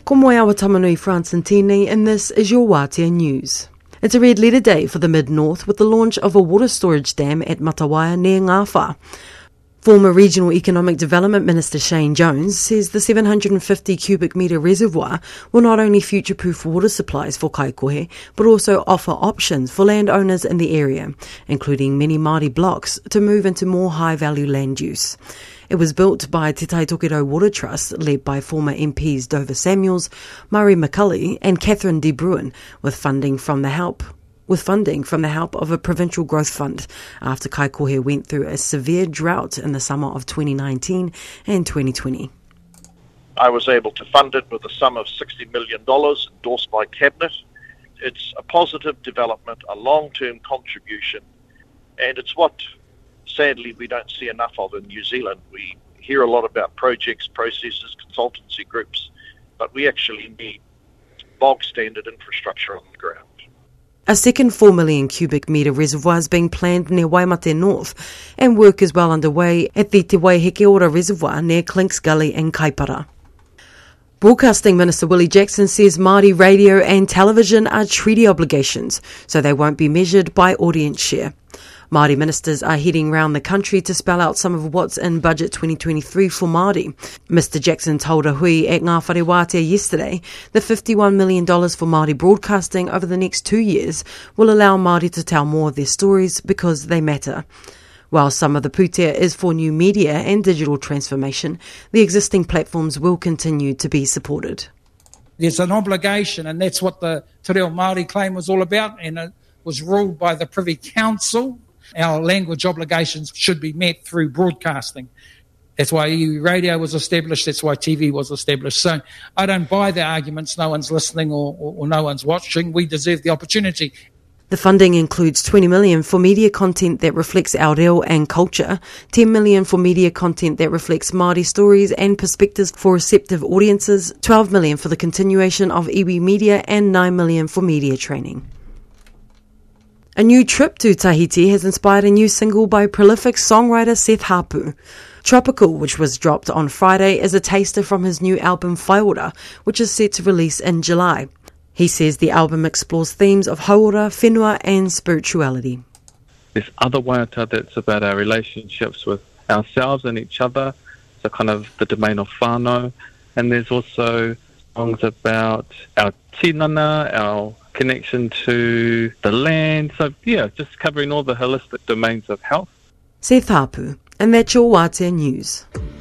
Ko moe awa tamanui Francentini, and this is your Wātea News. It's a red letter day for the Mid-North with the launch of a water storage dam at Matawaia near Ngāwha. Former Regional Economic Development Minister Shane Jones says the 750 cubic metre reservoir will not only future-proof water supplies for Kaikohe, but also offer options for landowners in the area, including many Māori blocks, to move into more high-value land use. It was built by Te Tai Tokerau Water Trust, led by former MPs Dover Samuels, Murray McCulley and Catherine de Bruin, with funding from the help of a provincial growth fund after Kaikohe went through a severe drought in the summer of 2019 and 2020. I was able to fund it with a sum of $60 million endorsed by Cabinet. It's a positive development, a long-term contribution, and it's what, sadly, we don't see enough of in New Zealand. We hear a lot about projects, processes, consultancy groups, but we actually need bog-standard infrastructure on the ground. A second 4 million cubic metre reservoir is being planned near Waimate North, and work is well underway at the Te Waihekeora Reservoir near Clinks Gully in Kaipara. Broadcasting Minister Willie Jackson says Māori radio and television are treaty obligations, so they won't be measured by audience share. Māori ministers are heading round the country to spell out some of what's in Budget 2023 for Māori. Mr Jackson told a hui at Ngā Whare Wātea yesterday that $51 million for Māori broadcasting over the next 2 years will allow Māori to tell more of their stories because they matter. While some of the pūtea is for new media and digital transformation, the existing platforms will continue to be supported. There's an obligation, and that's what the Te Reo Māori claim was all about, and it was ruled by the Privy Council. Our language obligations should be met through broadcasting. That's why iwi radio was established, that's why TV was established. So I don't buy the arguments, no one's listening or no one's watching. We deserve the opportunity. The funding includes $20 million for media content that reflects our reo and culture, $10 million for media content that reflects Māori stories and perspectives for receptive audiences, $12 million for the continuation of iwi media, and $9 million for media training. A new trip to Tahiti has inspired a new single by prolific songwriter Seth Hapu. Tropical, which was dropped on Friday, is a taster from his new album Whaiora, which is set to release in July. He says the album explores themes of hauora, whenua and spirituality. This other waiata that's about our relationships with ourselves and each other, so kind of the domain of whānau. And there's also songs about our tinana, our connection to the land. So, yeah, just covering all the holistic domains of health. Seth Hapu, and that's your Wātea News.